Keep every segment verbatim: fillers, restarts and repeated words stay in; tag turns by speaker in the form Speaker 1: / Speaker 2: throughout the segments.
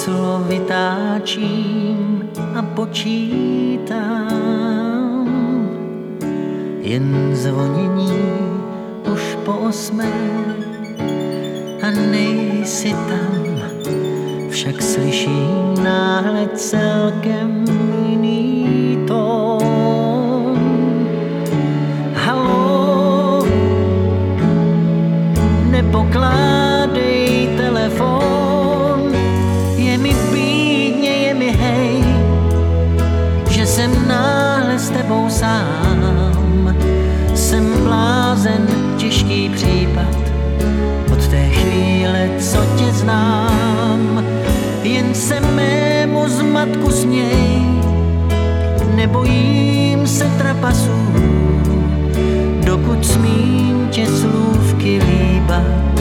Speaker 1: číslo vytáčím a počítám, jen zvonění už po osmé a nejsi tam, však slyším náhle celkem jiný tón. Haló, nepokládej telefon, je mi bídně, je mi hej, že jsem náhle s tebou sám. Jsem blázen, těžký případ, od té chvíle, co tě znám. Jen se mému zmatku směj, nebojím se trapasů, dokud smím tě slůvky líbat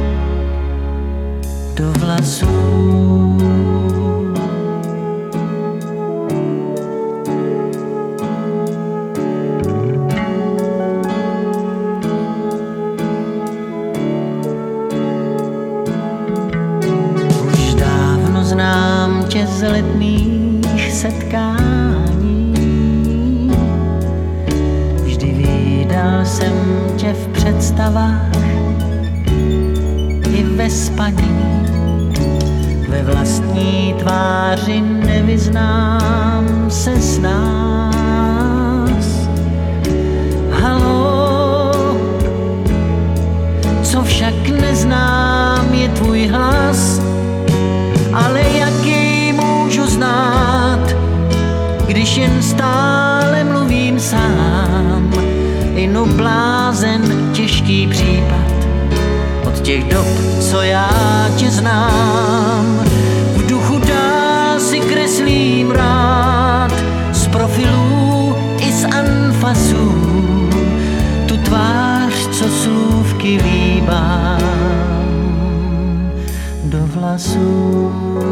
Speaker 1: do vlasů. Znám tě z letných setkání, vždy vídal jsem tě v představách i ve spaní. Ve vlastní tváři nevyznám se s nás. Haló, co však neznám, je tvůj hlas, ale jaký můžu znát, když jen stále mluvím sám. Inu blázen, těžký případ, od těch dob, co já tě znám. V duchu dál si kreslím rád, z profilů i z anfasů, tu tvář, co slůvky líbám do vlasů.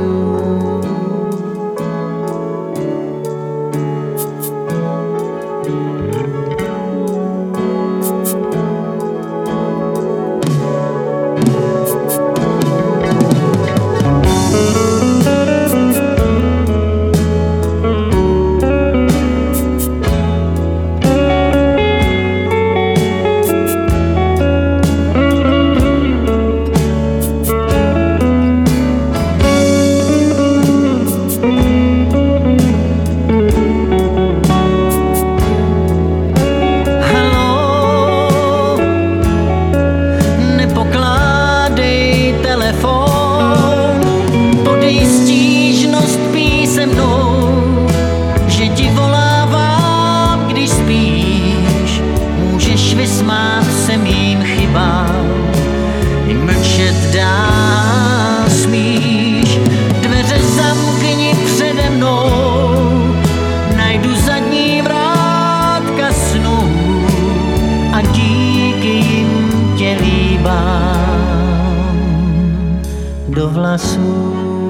Speaker 1: Podej stížnost písemnou, že ti volávám, když spíš. Můžeš vysmát se mým chybám, i mlčet dál smíš. Dveře zamkni přede mnou, najdu zadní vrátka snů a díky jim tě líbám do vlasů.